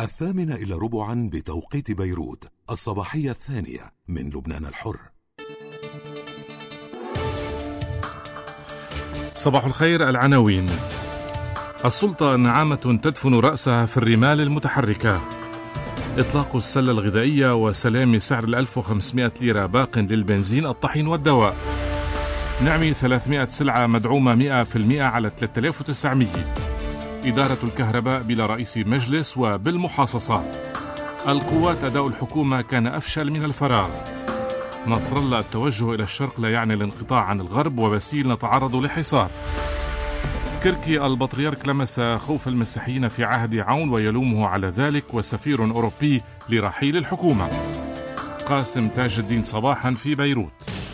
8:45 بتوقيت بيروت، الصباحية 2 من لبنان الحر. صباح الخير. العناوين: السلطة نعامة تدفن رأسها في الرمال المتحركة. إطلاق السلة الغذائية وسلام سعر 1500 ليرة باق للبنزين الطحين والدواء. نعمي 300 سلعة مدعومة 100% على 3900. إدارة الكهرباء بلا رئيس مجلس وبالمحاصصة. القوات أداء الحكومة كان أفشل من الفراغ. نصر الله التوجه إلى الشرق لا يعني الانقطاع عن الغرب، وبسيل نتعرض لحصار. كركي البطريرك لمس خوف المسيحيين في عهد عون ويلومه على ذلك، وسفير أوروبي لرحيل الحكومة. قاسم تاج الدين صباحا في بيروت.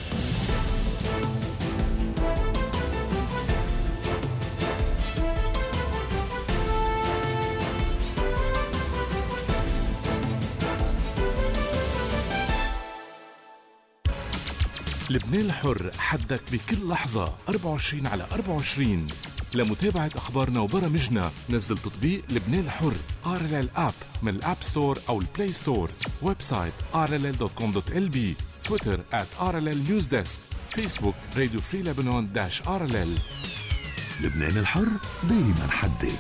لبنان الحر، حدك بكل لحظة 24/24. لمتابعة أخبارنا وبرامجنا نزل تطبيق لبنان الحر RLL App من الأب ستور أو البلاي ستور. ويب سايت rll.com.lb. تويتر @RLL News Desk. فيسبوك راديو فري لبنان -RLL. لبنان الحر دايما حدك.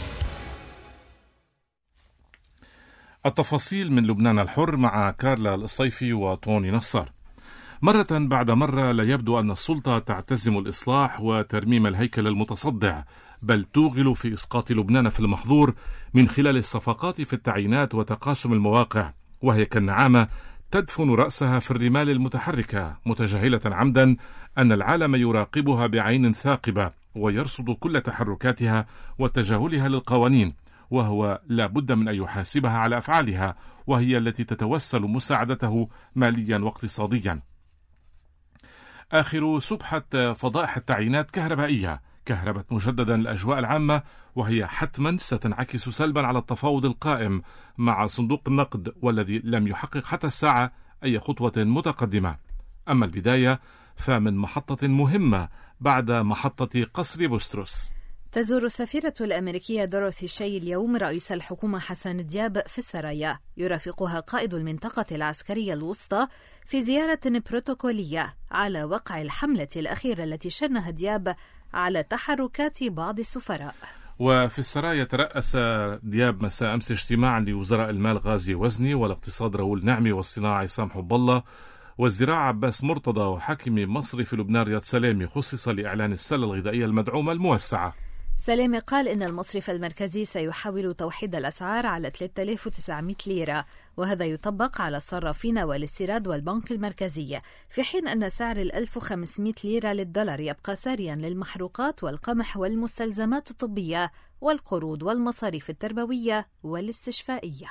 التفاصيل من لبنان الحر مع كارلا الصيفي وطوني نصار. مرة بعد مرة لا يبدو أن السلطة تعتزم الإصلاح وترميم الهيكل المتصدع، بل توغل في إسقاط لبنان في المحظور من خلال الصفقات في التعيينات وتقاسم المواقع، وهي كالنعامة تدفن رأسها في الرمال المتحركة، متجاهلة عمدا أن العالم يراقبها بعين ثاقبة ويرصد كل تحركاتها وتجاهلها للقوانين، وهو لا بد من أن يحاسبها على أفعالها، وهي التي تتوسل مساعدته ماليا واقتصاديا. آخر سبحة فضائح التعيينات كهربائية كهربت مجددا الأجواء العامة، وهي حتما ستنعكس سلبا على التفاوض القائم مع صندوق النقد، والذي لم يحقق حتى الساعة أي خطوة متقدمة. أما البداية فمن محطة مهمة بعد محطة قصر بوستروس. تزور السفيرة الأمريكية دوروثي شي اليوم رئيس الحكومة حسن دياب في السرايا. يرافقها قائد المنطقة العسكرية الوسطى في زيارة بروتوكولية على وقع الحملة الأخيرة التي شنها دياب على تحركات بعض السفراء. وفي السرايا ترأس دياب مساء أمس اجتماعا لوزراء المال غازي وزني والاقتصاد راؤول نعمي والصناعة عصام حب الله والزراعة عباس مرتضى وحاكم مصر في لبنان رياض سلامي، خصص لإعلان السلة الغذائية المدعومة الموسعة. سلامي قال إن المصرف المركزي سيحاول توحيد الأسعار على 3900 ليرة، وهذا يطبق على الصرافين والاستيراد والبنك المركزي، في حين أن سعر 1500 ليرة للدولار يبقى ساريا للمحروقات والقمح والمستلزمات الطبية والقروض والمصاريف التربوية والاستشفائية.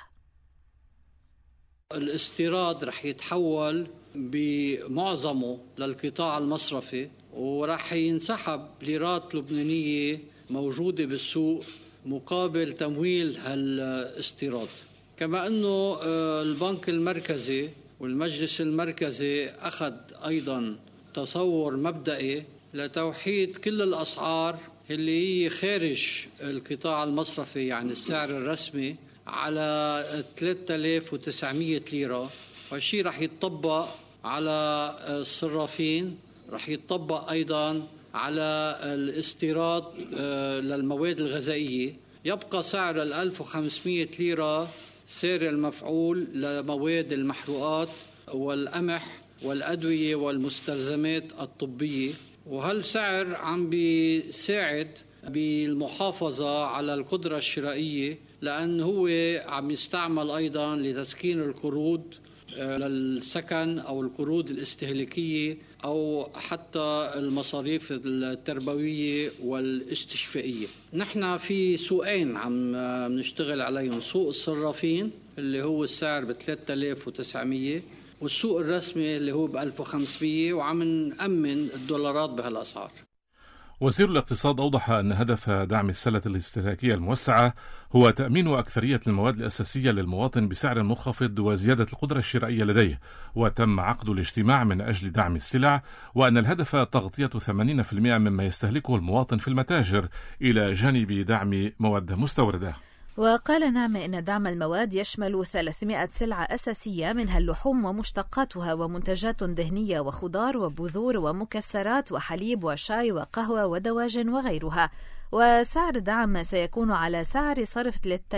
الاستيراد رح يتحول بمعظمه للقطاع المصرفي، ورح ينسحب ليرات لبنانية موجودة بالسوق مقابل تمويل هالاستيراد. كما أنه البنك المركزي والمجلس المركزي أخذ أيضا تصور مبدئي لتوحيد كل الأسعار اللي هي خارج القطاع المصرفي، يعني السعر الرسمي على 3900 ليرة، والشيء رح يتطبق على الصرافين، رح يتطبق أيضا على الاستيراد للمواد الغذائية. يبقى سعر 1500 ليرة سعر المفعول لمواد المحروقات والقمح والأدوية والمستلزمات الطبية، وهالسعر عم بيساعد بالمحافظة على القدرة الشرائية، لأنه هو عم يستعمل أيضا لتسكين القروض للسكن أو القروض الاستهلاكية أو حتى المصاريف التربوية والاستشفائية. نحن في سوقين عم نشتغل عليهم، سوق الصرافين اللي هو السعر ب 3900 والسوق الرسمي اللي هو ب 1500، وعم نأمن الدولارات بهالأسعار. وزير الاقتصاد أوضح أن هدف دعم السلة الاستهلاكية الموسعة هو تأمين أكثرية المواد الأساسية للمواطن بسعر منخفض وزيادة القدرة الشرائية لديه، وتم عقد الاجتماع من أجل دعم السلع، وأن الهدف تغطية 80% مما يستهلكه المواطن في المتاجر إلى جانب دعم مواد مستوردة. وقال نعمة إن دعم المواد يشمل 300 سلعة أساسية منها اللحوم ومشتقاتها ومنتجات دهنية وخضار وبذور ومكسرات وحليب وشاي وقهوة ودواجن وغيرها، وسعر الدعم سيكون على سعر صرف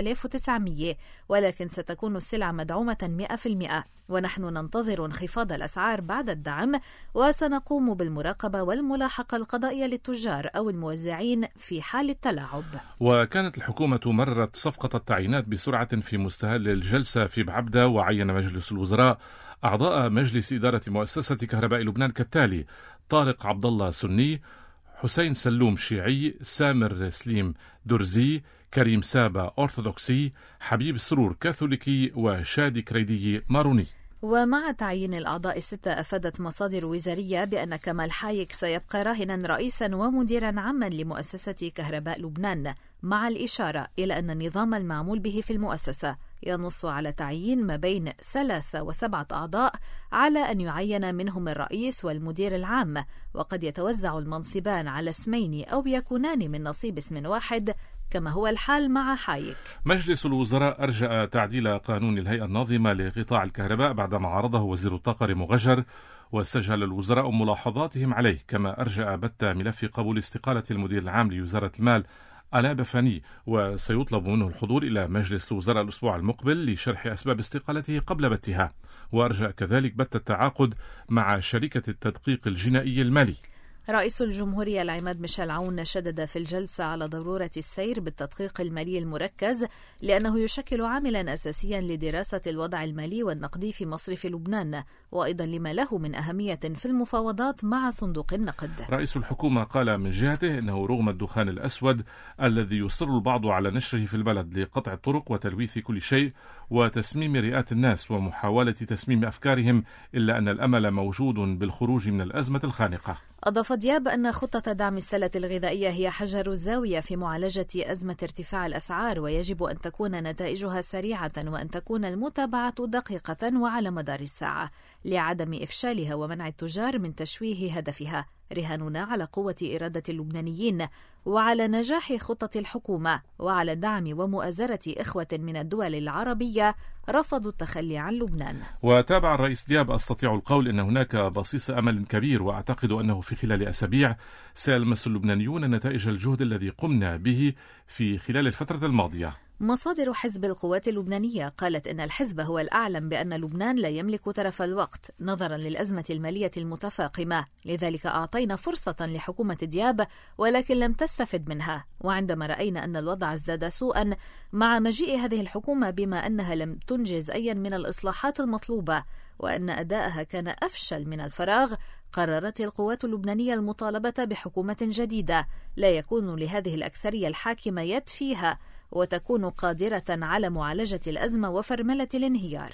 3900، ولكن ستكون السلعة مدعومة 100%، ونحن ننتظر انخفاض الأسعار بعد الدعم، وسنقوم بالمراقبة والملاحقة القضائية للتجار أو الموزعين في حال التلاعب. وكانت الحكومة مررت صفقة التعيينات بسرعة في مستهل الجلسة في بعبدة، وعين مجلس الوزراء أعضاء مجلس إدارة مؤسسة كهرباء لبنان كالتالي: طارق عبد الله سني، حسين سلوم شيعي، سامر سليم درزي، كريم سابا أرثوذكسي، حبيب سرور كاثوليكي، وشادي كريدي ماروني. ومع تعيين الأعضاء الستة، أفادت مصادر وزارية بأن كمال حايك سيبقى راهنا رئيسا ومديرا عاما لمؤسسة كهرباء لبنان، مع الإشارة إلى أن النظام المعمول به في المؤسسة ينص على تعيين ما بين 3 و7 أعضاء، على أن يعين منهم الرئيس والمدير العام، وقد يتوزع المنصبان على اسمين أو يكونان من نصيب اسم واحد كما هو الحال مع حايك. مجلس الوزراء أرجأ تعديل قانون الهيئة الناظمة لقطاع الكهرباء بعدما عرضه وزير الطاقة مغجر، وسجل الوزراء ملاحظاتهم عليه، كما أرجأ بت ملف قبول استقالة المدير العام لوزارة المال ألا بفاني، وسيطلب منه الحضور إلى مجلس الوزراء الأسبوع المقبل لشرح أسباب استقالته قبل بتها. وأرجأ كذلك بت التعاقد مع شركة التدقيق الجنائي المالي. رئيس الجمهورية العماد ميشيل عون شدد في الجلسة على ضرورة السير بالتدقيق المالي المركز، لأنه يشكل عاملا أساسيا لدراسة الوضع المالي والنقدي في مصرف لبنان، وأيضا لما له من أهمية في المفاوضات مع صندوق النقد. رئيس الحكومة قال من جهته أنه رغم الدخان الأسود الذي يصر البعض على نشره في البلد لقطع الطرق وتلويث كل شيء وتسميم رئات الناس ومحاولة تسميم أفكارهم، إلا أن الأمل موجود بالخروج من الأزمة الخانقة. أضاف دياب أن خطة دعم السلة الغذائية هي حجر الزاوية في معالجة أزمة ارتفاع الأسعار، ويجب أن تكون نتائجها سريعة وأن تكون المتابعة دقيقة وعلى مدار الساعة لعدم إفشالها ومنع التجار من تشويه هدفها. رهاننا على قوة إرادة اللبنانيين وعلى نجاح خطة الحكومة وعلى دعم ومؤازرة إخوة من الدول العربية رفضوا التخلي عن لبنان. وتابع الرئيس دياب: أستطيع القول أن هناك بصيص أمل كبير، وأعتقد أنه في خلال أسابيع سيلمس اللبنانيون نتائج الجهد الذي قمنا به في خلال الفترة الماضية. مصادر حزب القوات اللبنانية قالت إن الحزب هو الأعلم بأن لبنان لا يملك ترف الوقت نظرا للأزمة المالية المتفاقمة، لذلك أعطينا فرصة لحكومة دياب ولكن لم تستفد منها. وعندما رأينا أن الوضع ازداد سوءا مع مجيء هذه الحكومة بما أنها لم تنجز أي من الإصلاحات المطلوبة وأن أداءها كان أفشل من الفراغ، قررت القوات اللبنانية المطالبة بحكومة جديدة لا يكون لهذه الأكثرية الحاكمة يد فيها وتكون قادرة على معالجة الأزمة وفرملة الانهيار.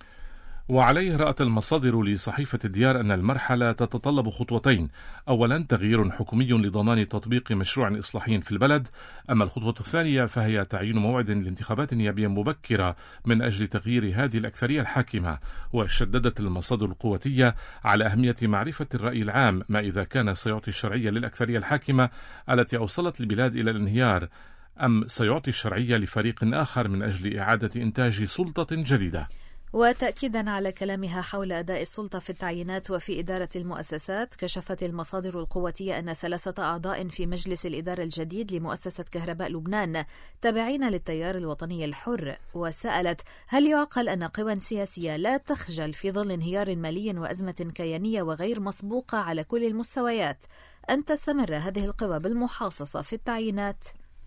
وعليه رأت المصادر لصحيفة الديار أن المرحلة تتطلب خطوتين: أولا تغيير حكومي لضمان تطبيق مشروع إصلاحي في البلد، أما الخطوة الثانية فهي تعيين موعد لانتخابات نيابية مبكرة من أجل تغيير هذه الأكثرية الحاكمة. وشددت المصادر القواتية على أهمية معرفة الرأي العام ما إذا كان سيعطي الشرعية للأكثرية الحاكمة التي أوصلت البلاد إلى الانهيار، أم سيعطي الشرعية لفريق آخر من أجل إعادة إنتاج سلطة جديدة. وتأكيدا على كلامها حول أداء السلطة في التعيينات وفي إدارة المؤسسات، كشفت المصادر القواتية أن 3 أعضاء في مجلس الإدارة الجديد لمؤسسة كهرباء لبنان تابعين للتيار الوطني الحر. وسألت: هل يعقل أن قوى سياسية لا تخجل في ظل انهيار مالي وأزمة كيانية وغير مسبوقة على كل المستويات أن تستمر هذه القوى بالمحاصصة في التعيينات؟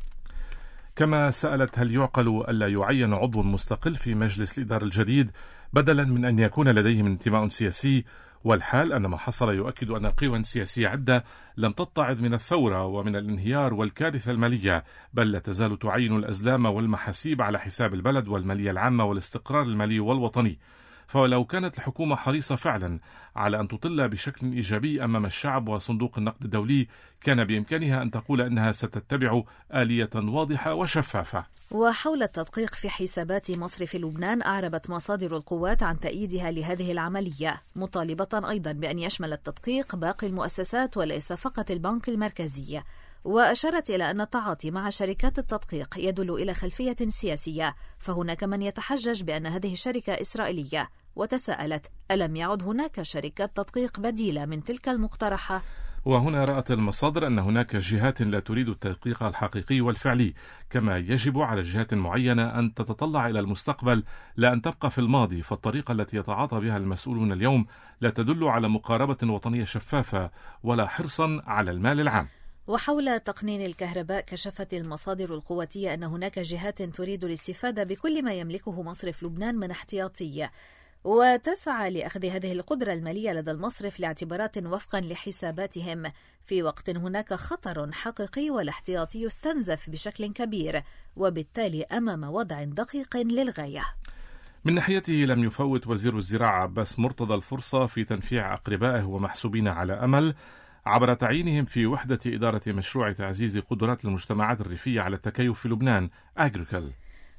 كما سألت: هل يعقل ألا يعين عضو مستقل في مجلس الإدارة الجديد بدلا من أن يكون لديهم انتماء سياسي، والحال أن ما حصل يؤكد أن قوى سياسية عدة لم تتعظ من الثورة ومن الانهيار والكارثة المالية، بل لا تزال تعين الأزلام والمحاسيب على حساب البلد والمالية العامة والاستقرار المالي والوطني. فلو كانت الحكومة حريصة فعلا على أن تطل بشكل إيجابي أمام الشعب وصندوق النقد الدولي، كان بإمكانها أن تقول أنها ستتبع آلية واضحة وشفافة. وحول التدقيق في حسابات مصرف لبنان، أعربت مصادر القوات عن تأييدها لهذه العملية، مطالبة أيضا بأن يشمل التدقيق باقي المؤسسات وليس فقط البنك المركزي. وأشارت إلى أن التعاطي مع شركات التدقيق يدل إلى خلفية سياسية، فهناك من يتحجج بأن هذه الشركة إسرائيلية، وتساءلت: ألم يعد هناك شركات تدقيق بديلة من تلك المقترحة؟ وهنا رأت المصادر أن هناك جهات لا تريد التدقيق الحقيقي والفعلي، كما يجب على جهات معينة أن تتطلع إلى المستقبل لا أن تبقى في الماضي، فالطريقة التي يتعاطى بها المسؤولون اليوم لا تدل على مقاربة وطنية شفافة ولا حرصا على المال العام. وحول تقنين الكهرباء، كشفت المصادر القواتية أن هناك جهات تريد الاستفادة بكل ما يملكه مصرف لبنان من احتياطية، وتسعى لأخذ هذه القدرة المالية لدى المصرف لاعتبارات وفقا لحساباتهم، في وقت هناك خطر حقيقي والاحتياطي يستنزف بشكل كبير، وبالتالي أمام وضع دقيق للغاية. من ناحيته لم يفوت وزير الزراعة عباس مرتضى الفرصة في تنفيع أقربائه ومحسوبين على أمل عبر تعيينهم في وحدة إدارة مشروع تعزيز قدرات المجتمعات الريفية على التكيف في لبنان أجريكل،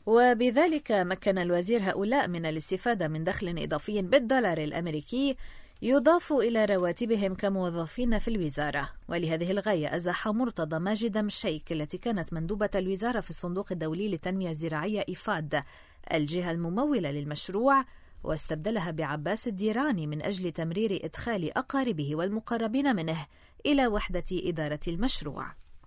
وبذلك مكن الوزير هؤلاء من الاستفادة من دخل إضافي بالدولار الأمريكي يضاف إلى رواتبهم كموظفين في الوزارة. ولهذه الغاية أزاح مرتضى ماجد مشيك التي كانت مندوبة الوزارة في الصندوق الدولي للتنمية الزراعية إيفاد، الجهة الممولة للمشروع، واستبدلها بعباس الديراني من أجل تمرير إدخال أقاربه والمقربين منه إلى وحدة إدارة المشروع.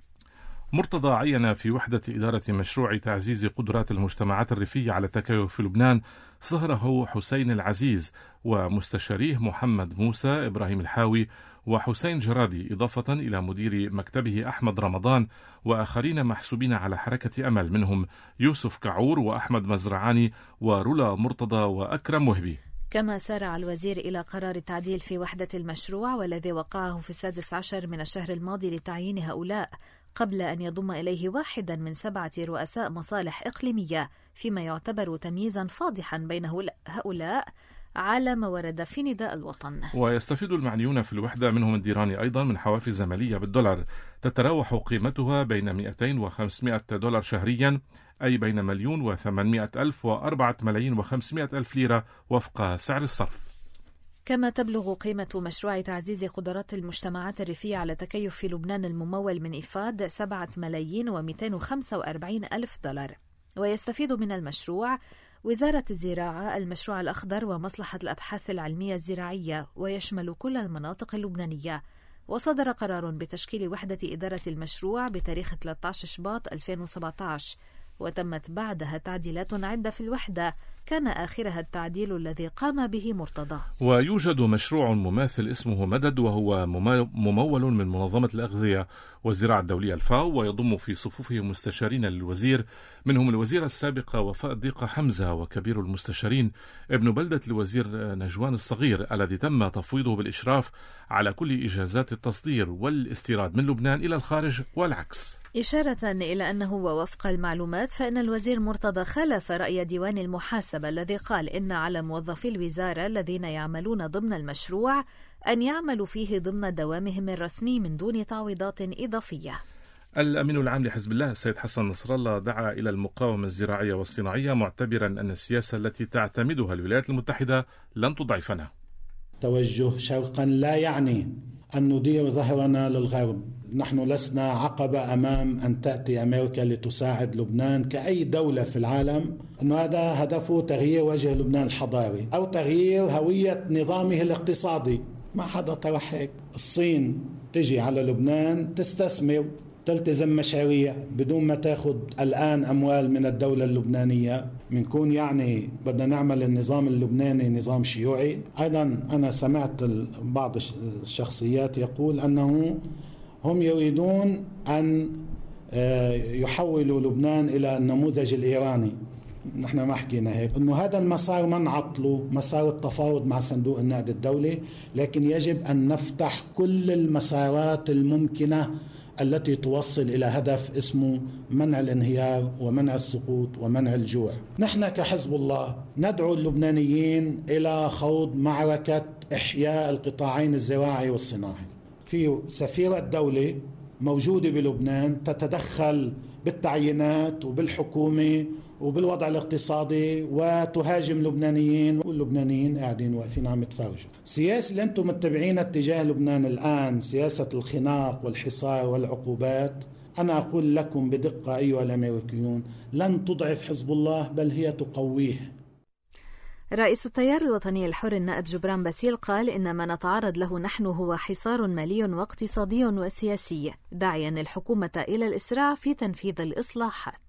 مرتضى عين في وحدة إدارة مشروع تعزيز قدرات المجتمعات الريفية على التكيف في لبنان صهره حسين العزيز ومستشاريه محمد موسى، إبراهيم الحاوي وحسين جرادي، إضافة إلى مدير مكتبه أحمد رمضان وآخرين محسوبين على حركة أمل، منهم يوسف كعور وأحمد مزرعاني ورولا مرتضى وأكرم وهبي. كما سارع الوزير إلى قرار التعديل في وحدة المشروع، والذي وقعه في 16 من الشهر الماضي لتعيين هؤلاء، قبل أن يضم إليه واحدا من 7 رؤساء مصالح إقليمية، فيما يعتبر تمييزا فاضحا بين هؤلاء على ما ورد في نداء الوطن. ويستفيد المعنيون في الوحدة منهم الديراني أيضا من حوافز مالية بالدولار تتراوح قيمتها بين 200 و 500 دولار شهريا، أي بين 1,800,000 و 4,500,000 ليرة وفق سعر الصرف. كما تبلغ قيمة مشروع تعزيز قدرات المجتمعات الريفية على تكيف في لبنان الممول من إيفاد 7,245,000 دولار. ويستفيد من المشروع وزارة الزراعة، المشروع الأخضر، ومصلحة الأبحاث العلمية الزراعية، ويشمل كل المناطق اللبنانية. وصدر قرار بتشكيل وحدة إدارة المشروع بتاريخ 13 شباط 2017، وتمت بعدها تعديلات عدة في الوحدة، كان آخرها التعديل الذي قام به مرتضى. ويوجد مشروع مماثل اسمه مدد، وهو ممول من منظمة الأغذية والزراعة الدولية الفاو، ويضم في صفوفه مستشارين للوزير، منهم الوزيرة السابقة وفاء الديقة حمزة، وكبير المستشارين ابن بلدة الوزير نجوان الصغير، الذي تم تفويضه بالإشراف على كل إجازات التصدير والاستيراد من لبنان إلى الخارج والعكس. إشارة إلى أنه ووفق المعلومات فإن الوزير مرتضى خالف رأي ديوان المحاسبة الذي قال إن على موظفي الوزارة الذين يعملون ضمن المشروع أن يعملوا فيه ضمن دوامهم الرسمي من دون تعويضات إضافية. الأمين العام لحزب الله السيد حسن نصر الله دعا إلى المقاومة الزراعية والصناعية، معتبرا أن السياسة التي تعتمدها الولايات المتحدة لن تضعفنا. توجه شرقا لا يعني أن ندير ظهرنا للغرب. نحن لسنا عقبة أمام أن تأتي أمريكا لتساعد لبنان كأي دولة في العالم، أن هذا هدفه تغيير وجه لبنان الحضاري أو تغيير هوية نظامه الاقتصادي. ما حدا طرح هيك. الصين تجي على لبنان تستثمر، تلتزم مشاريع بدون ما تاخذ الآن أموال من الدولة اللبنانية. منكون يعني بدنا نعمل النظام اللبناني نظام شيوعي. أيضا أنا سمعت بعض الشخصيات يقول أنه هم يريدون أن يحولوا لبنان إلى النموذج الإيراني. نحن ما حكينا هيك، أنه هذا المسار ما نعطله، مسار التفاوض مع صندوق النقد الدولي، لكن يجب أن نفتح كل المسارات الممكنة التي توصل إلى هدف اسمه منع الانهيار ومنع السقوط ومنع الجوع. نحن كحزب الله ندعو اللبنانيين إلى خوض معركة إحياء القطاعين الزراعي والصناعي. في سفيرة دولة موجودة بلبنان تتدخل بالتعيينات وبالحكومة وبالوضع الاقتصادي وتهاجم لبنانيين، واللبنانيين قاعدين واقفين عم يتفرجوا. السياسة اللي انتم متبعينها اتجاه لبنان الآن، سياسة الخناق والحصار والعقوبات، أنا أقول لكم بدقة أيها الأمريكيون، لن تضعف حزب الله بل هي تقويه. رئيس التيار الوطني الحر النائب جبران باسيل قال إن ما نتعرض له نحن هو حصار مالي واقتصادي وسياسي، داعيا الحكومة إلى الإسراع في تنفيذ الإصلاحات.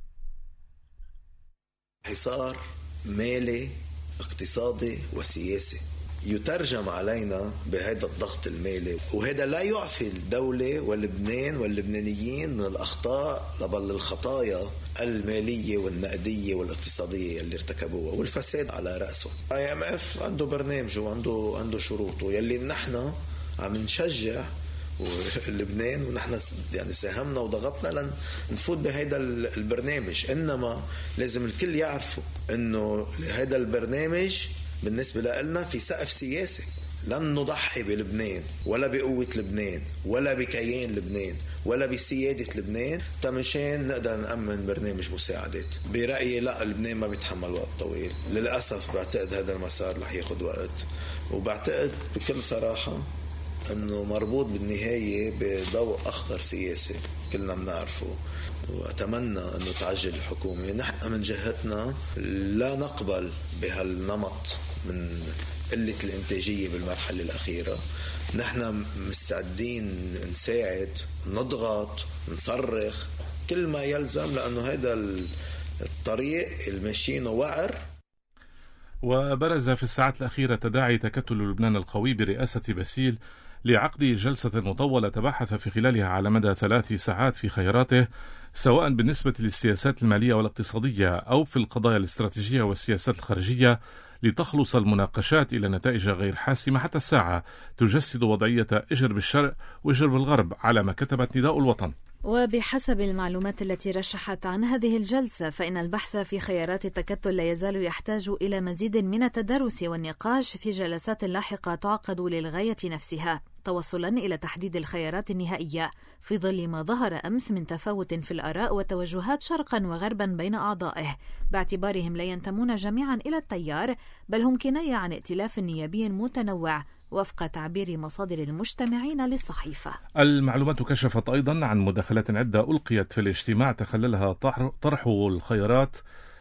حصار مالي اقتصادي وسياسي يترجم علينا بهذا الضغط المالي، وهذا لا يعفي الدولة واللبنان واللبنانيين من الأخطاء بل الخطايا المالية والنقدية والاقتصادية اللي ارتكبوها والفساد على رأسه. IMF عنده برنامج وعنده شروطه يلي نحن عم نشجع لبنان، ونحن يعني ساهمنا وضغطنا لن نفوت بهذا البرنامج. إنما لازم الكل يعرفوا إنه هذا البرنامج بالنسبة لنا في سقف سياسي، لن نضحي بلبنان ولا بقوة لبنان ولا بكيان لبنان ولا بسيادة لبنان مشان نقدر نأمن برنامج مساعدات. برأيي لا، لبنان ما بيتحمل وقت طويل للأسف. بعتقد هذا المسار رح ياخد وقت، وبعتقد بكل صراحة أنه مربوط بالنهاية بضوء أخضر سياسي كلنا بنعرفه، وأتمنى أنه تعجل الحكومة. نحن من جهتنا لا نقبل بهالنمط من قلة الإنتاجية بالمرحلة الأخيرة. نحن مستعدين نساعد، نضغط، نصرخ، كل ما يلزم، لأنه هذا الطريق الماشيينه وعر. وبرز في الساعات الأخيرة تداعي تكتل لبنان القوي برئاسة باسيل لعقد جلسة مطولة تبحث في خلالها على مدى 3 ساعات في خياراته، سواء بالنسبة للسياسات المالية والاقتصادية أو في القضايا الاستراتيجية والسياسات الخارجية، لتخلص المناقشات إلى نتائج غير حاسمة حتى الساعة تجسد وضعية إجر بالشرق وإجر بالغرب على ما كتبت نداء الوطن. وبحسب المعلومات التي رشحت عن هذه الجلسة، فإن البحث في خيارات التكتل لا يزال يحتاج إلى مزيد من التدرس والنقاش في جلسات لاحقة تعقد للغاية نفسها، توصلا إلى تحديد الخيارات النهائية في ظل ما ظهر أمس من تفاوت في الآراء وتوجهات شرقا وغربا بين أعضائه، باعتبارهم لا ينتمون جميعا إلى التيار، بل هم كناية عن ائتلاف نيابي متنوع وفق تعبير مصادر المجتمعين للصحيفة. المعلومات كشفت أيضا عن مداخلات عدة ألقيت في الاجتماع تخللها طرح الخيارات،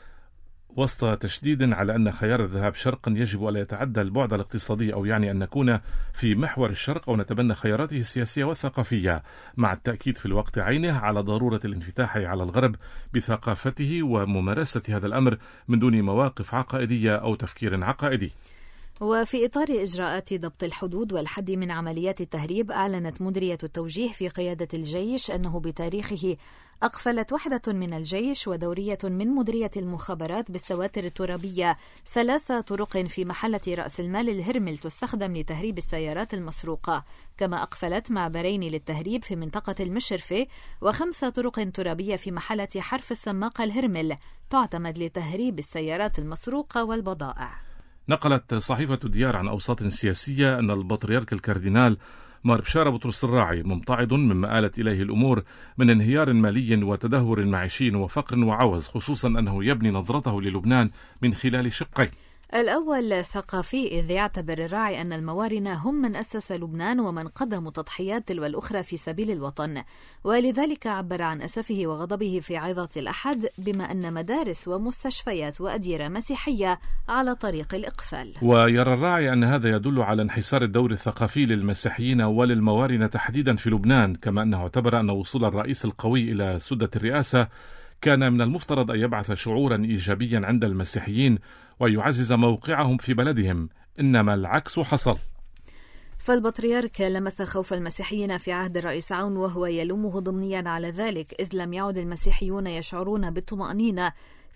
وسط تشديد على أن خيار الذهاب شرقا يجب ألا يتعدى البعد الاقتصادي، أو يعني أن نكون في محور الشرق أو نتبنى خياراته السياسية والثقافية، مع التأكيد في الوقت عينه على ضرورة الانفتاح على الغرب بثقافته وممارسة هذا الأمر من دون مواقف عقائدية أو تفكير عقائدي. وفي إطار إجراءات ضبط الحدود والحد من عمليات التهريب، أعلنت مديرية التوجيه في قيادة الجيش أنه بتاريخه أقفلت وحدة من الجيش ودورية من مديرية المخابرات بالسواتر الترابية 3 طرق في محلة رأس المال الهرمل تستخدم لتهريب السيارات المسروقة، كما أقفلت معبرين للتهريب في منطقة المشرفة و5 طرق ترابية في محلة حرف السماقة الهرمل تعتمد لتهريب السيارات المسروقة والبضائع. نقلت صحيفة ديار عن أوساط سياسية أن البطريرك الكاردينال مار بشارة بطرس الراعي ممتعض مما آلت إليه الأمور من انهيار مالي وتدهور معيشي وفقر وعوز، خصوصا أنه يبني نظرته للبنان من خلال شقين. الأول ثقافي، إذ يعتبر الراعي أن الموارنة هم من أسس لبنان ومن قدموا تضحيات تلو الأخرى في سبيل الوطن، ولذلك عبر عن أسفه وغضبه في عظة الأحد بما أن مدارس ومستشفيات وأديرة مسيحية على طريق الإقفال. ويرى الراعي أن هذا يدل على انحسار الدور الثقافي للمسيحيين وللموارنة تحديدا في لبنان، كما أنه اعتبر أن وصول الرئيس القوي إلى سدة الرئاسة كان من المفترض أن يبعث شعورا إيجابيا عند المسيحيين ويعزز موقعهم في بلدهم، إنما العكس حصل. فالبطريرك لمس خوف المسيحيين في عهد الرئيس عون، وهو يلومه ضمنيا على ذلك، إذ لم يعد المسيحيون يشعرون بالطمأنينة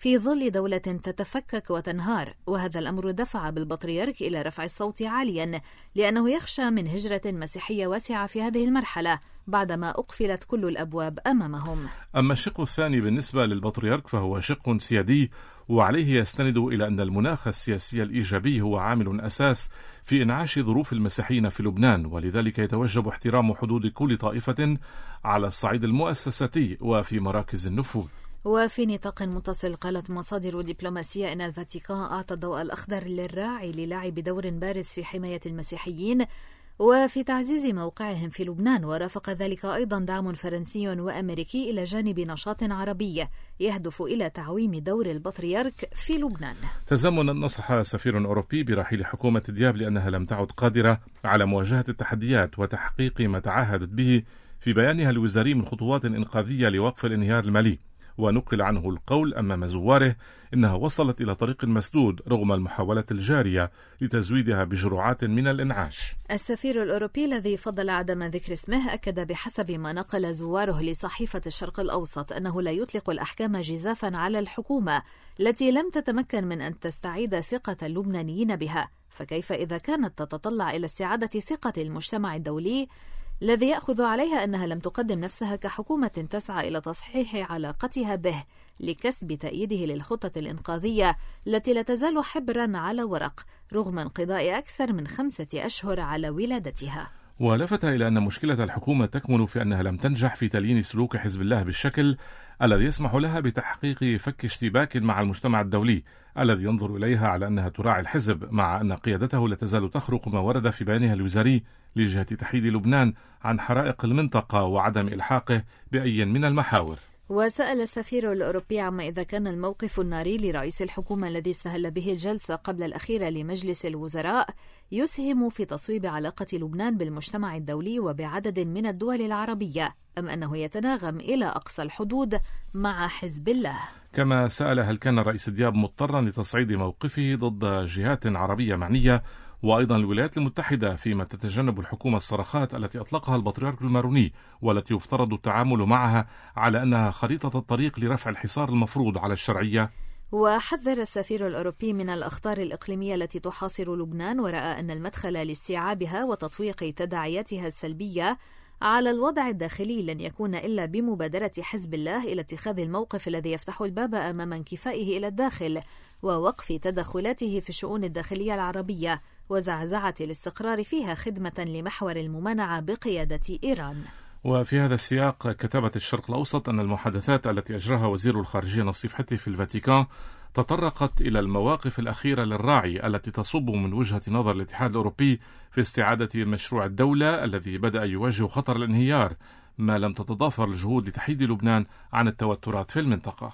في ظل دولة تتفكك وتنهار، وهذا الأمر دفع بالبطريرك إلى رفع الصوت عاليا لأنه يخشى من هجرة مسيحية واسعة في هذه المرحلة بعدما أقفلت كل الأبواب أمامهم. أما الشق الثاني بالنسبة للبطريرك فهو شق سيادي، وعليه يستند إلى أن المناخ السياسي الإيجابي هو عامل أساس في إنعاش ظروف المسيحيين في لبنان، ولذلك يتوجب احترام حدود كل طائفة على الصعيد المؤسساتي وفي مراكز النفوذ. وفي نطاق متصل قالت مصادر دبلوماسية إن الفاتيكان أعطى الضوء الأخضر للراعي للعب دور بارز في حماية المسيحيين وفي تعزيز موقعهم في لبنان، ورافق ذلك أيضا دعم فرنسي وأمريكي إلى جانب نشاط عربي يهدف إلى تعويم دور البطريرك في لبنان. تزامنا نصح سفير أوروبي برحيل حكومة دياب لأنها لم تعد قادرة على مواجهة التحديات وتحقيق ما تعهدت به في بيانها الوزاري من خطوات إنقاذية لوقف الانهيار المالي، ونقل عنه القول أمام زواره إنها وصلت إلى طريق مسدود رغم المحاولات الجارية لتزويدها بجرعات من الإنعاش. السفير الأوروبي الذي فضل عدم ذكر اسمه أكد بحسب ما نقل زواره لصحيفة الشرق الأوسط أنه لا يطلق الأحكام جزافا على الحكومة التي لم تتمكن من أن تستعيد ثقة اللبنانيين بها، فكيف إذا كانت تتطلع إلى استعادة ثقة المجتمع الدولي الذي يأخذ عليها أنها لم تقدم نفسها كحكومة تسعى إلى تصحيح علاقتها به لكسب تأييده للخطة الإنقاذية التي لا تزال حبرا على ورق رغم انقضاء أكثر من 5 أشهر على ولادتها. ولفت إلى أن مشكلة الحكومة تكمن في أنها لم تنجح في تليين سلوك حزب الله بالشكل الذي يسمح لها بتحقيق فك اشتباك مع المجتمع الدولي الذي ينظر إليها على أنها تراعي الحزب، مع أن قيادته لا تزال تخرق ما ورد في بيانها الوزاري لجهة تحييد لبنان عن حرائق المنطقة وعدم إلحاقه بأي من المحاور. وسأل السفير الأوروبي عما إذا كان الموقف الناري لرئيس الحكومة الذي استهل به الجلسة قبل الأخيرة لمجلس الوزراء يسهم في تصويب علاقة لبنان بالمجتمع الدولي وبعدد من الدول العربية، أم أنه يتناغم إلى أقصى الحدود مع حزب الله. كما سأل هل كان الرئيس دياب مضطرا لتصعيد موقفه ضد جهات عربية معنية، وأيضا الولايات المتحدة فيما تتجنب الحكومة الصرخات التي أطلقها البطريرك الماروني والتي يفترض التعامل معها على أنها خريطة الطريق لرفع الحصار المفروض على الشرعية. وحذر السفير الأوروبي من الأخطار الإقليمية التي تحاصر لبنان، ورأى أن المدخل لاستيعابها وتطويق تداعياتها السلبية على الوضع الداخلي لن يكون إلا بمبادرة حزب الله إلى اتخاذ الموقف الذي يفتح الباب أمام انكفائه إلى الداخل ووقف تدخلاته في الشؤون الداخلية العربية وزعزعة الاستقرار فيها خدمة لمحور الممانعة بقيادة إيران. وفي هذا السياق كتبت الشرق الأوسط أن المحادثات التي أجراها وزير الخارجية نصيف حتي في الفاتيكان تطرقت إلى المواقف الأخيرة للراعي التي تصب من وجهة نظر الاتحاد الأوروبي في استعادة مشروع الدولة الذي بدأ يواجه خطر الانهيار ما لم تتضافر الجهود لتحييد لبنان عن التوترات في المنطقة.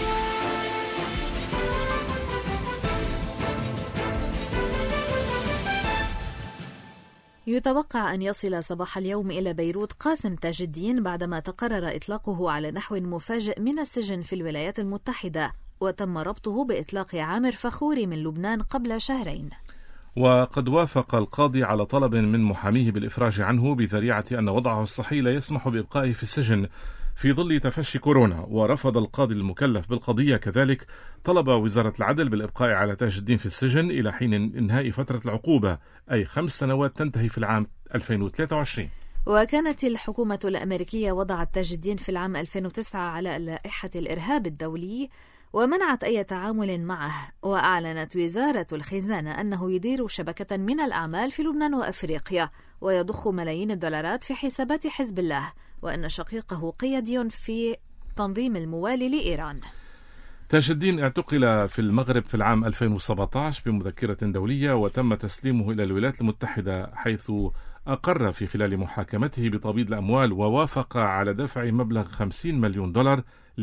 يتوقع أن يصل صباح اليوم إلى بيروت قاسم تاج الدين بعدما تقرر إطلاقه على نحو مفاجئ من السجن في الولايات المتحدة، وتم ربطه بإطلاق عامر فخوري من لبنان قبل شهرين. وقد وافق القاضي على طلب من محاميه بالإفراج عنه بذريعة أن وضعه الصحي لا يسمح بإبقائه في السجن في ظل تفشي كورونا، ورفض القاضي المكلف بالقضية كذلك طلب وزارة العدل بالإبقاء على تاج الدين في السجن إلى حين إنهاء فترة العقوبة، أي 5 سنوات تنتهي في العام 2023. وكانت الحكومة الأمريكية وضعت تاج الدين في العام 2009 على لائحة الإرهاب الدولي ومنعت أي تعامل معه، وأعلنت وزارة الخزانة أنه يدير شبكة من الأعمال في لبنان وأفريقيا ويضخ ملايين الدولارات في حسابات حزب الله، وأن شقيقه قيادي في تنظيم الموالي لإيران. تاج الدين اعتقل في المغرب في العام 2017 بمذكرة دولية وتم تسليمه إلى الولايات المتحدة، حيث أقر في خلال محاكمته بتبييض الأموال ووافق على دفع مبلغ 50 مليون دولار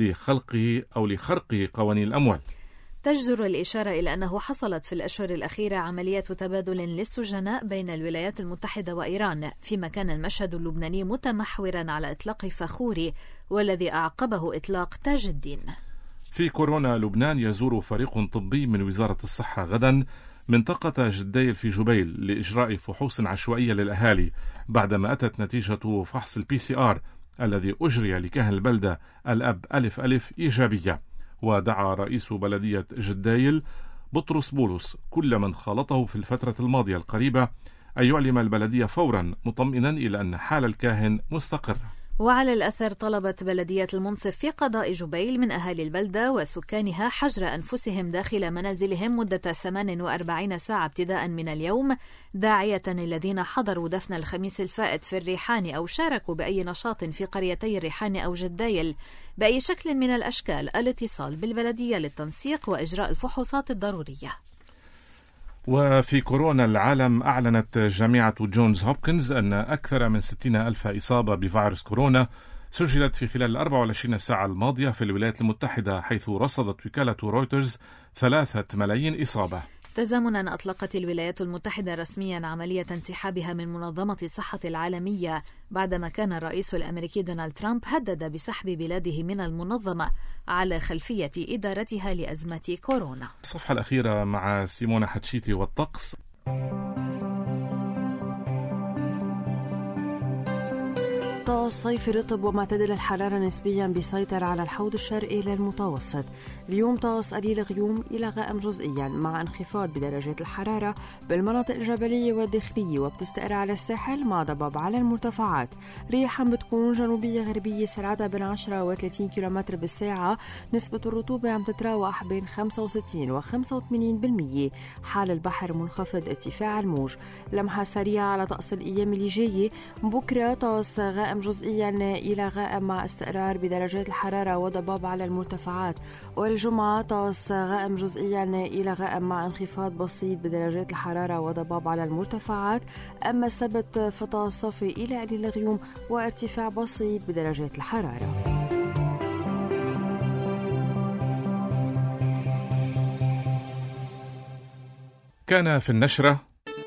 لخرق قوانين الأموال. تجدر الإشارة إلى أنه حصلت في الأشهر الأخيرة عملية تبادل للسجناء بين الولايات المتحدة وإيران، فيما كان المشهد اللبناني متمحورا على إطلاق فخوري والذي أعقبه إطلاق تاج الدين. في كورونا لبنان يزور فريق طبي من وزارة الصحة غدا منطقة جديل في جبيل لإجراء فحوص عشوائية للأهالي بعدما أتت نتيجة فحص الPCR الذي أجري لكاهن البلدة الأب ألف إيجابية. ودعا رئيس بلدية جدايل بطرس بولس كل من خالطه في الفترة الماضية القريبة أن يعلم البلدية فورا، مطمئنا إلى أن حال الكاهن مستقرة. وعلى الأثر طلبت بلدية المنصف في قضاء جبيل من أهالي البلدة وسكانها حجر أنفسهم داخل منازلهم مدة 48 ساعة ابتداء من اليوم، داعية الذين حضروا دفن الخميس الفائت في الريحان أو شاركوا بأي نشاط في قريتي الريحان أو جدايل بأي شكل من الأشكال الاتصال بالبلدية للتنسيق وإجراء الفحوصات الضرورية. وفي كورونا العالم، أعلنت جامعة جونز هوبكنز أن أكثر من 60,000 إصابة بفيروس كورونا سجلت في خلال 24 ساعة الماضية في الولايات المتحدة، حيث رصدت وكالة رويترز 3 ملايين إصابة. تزامنا أطلقت الولايات المتحدة رسميا عملية انسحابها من منظمة الصحة العالمية بعدما كان الرئيس الأمريكي دونالد ترامب هدد بسحب بلاده من المنظمة على خلفية إدارتها لأزمة كورونا. الصفحة الأخيرة مع سيمونا حتشيتي والطقس. طقس صيفي رطب ومعتدل الحرارة نسبيا بيسيطر على الحوض الشرقي للمتوسط. اليوم طقس قليل غيوم إلى غائم جزئيا مع انخفاض بدرجات الحرارة بالمناطق الجبلية والداخلية، وبتستقر على الساحل مع ضباب على المرتفعات. رياح بتكون جنوبية غربية سرعتها بين 10 و 30 كيلومتر بالساعة. نسبة الرطوبة عم تتراوح بين 65 و 85%. حال البحر منخفض، ارتفاع الموج. لمحة سريعة على طقس الأيام اللي جاية. بكرة طقس غائم جزئيا إلى غائم مع استقرار بدرجات الحرارة وضباب على المرتفعات. والجمعة طقس غائم جزئيا إلى غائم مع انخفاض بسيط بدرجات الحرارة وضباب على المرتفعات. أما السبت فطقس صافي إلى قليل غيوم وارتفاع بسيط بدرجات الحرارة. كان في النشرة: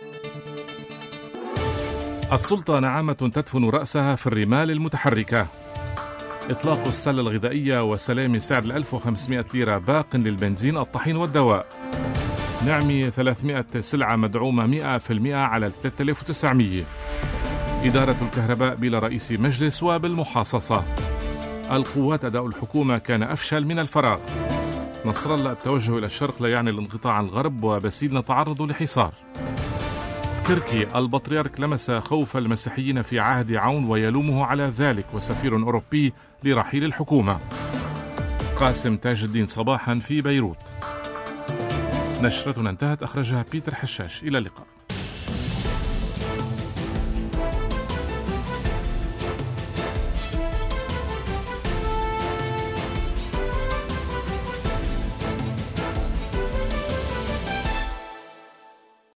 السلطة نعامة تدفن رأسها في الرمال المتحركة. إطلاق السلة الغذائية وسلام سعر 1500 ليرة باق للبنزين، الطحين والدواء. نعمي 300 سلعة مدعومة 100% على 3900. إدارة الكهرباء بلا رئيس مجلس وبالمحاصصة. القوات أداء الحكومة كان أفشل من الفراغ. نصر الله التوجه إلى الشرق لا يعني الانقطاع عن الغرب، وبسيل نتعرض لحصار. تركي البطريرك لمس خوف المسيحيين في عهد عون ويلومه على ذلك، وسفير أوروبي لرحيل الحكومة. قاسم تاج الدين صباحا في بيروت. نشرتنا انتهت، أخرجها بيتر حشاش. إلى اللقاء.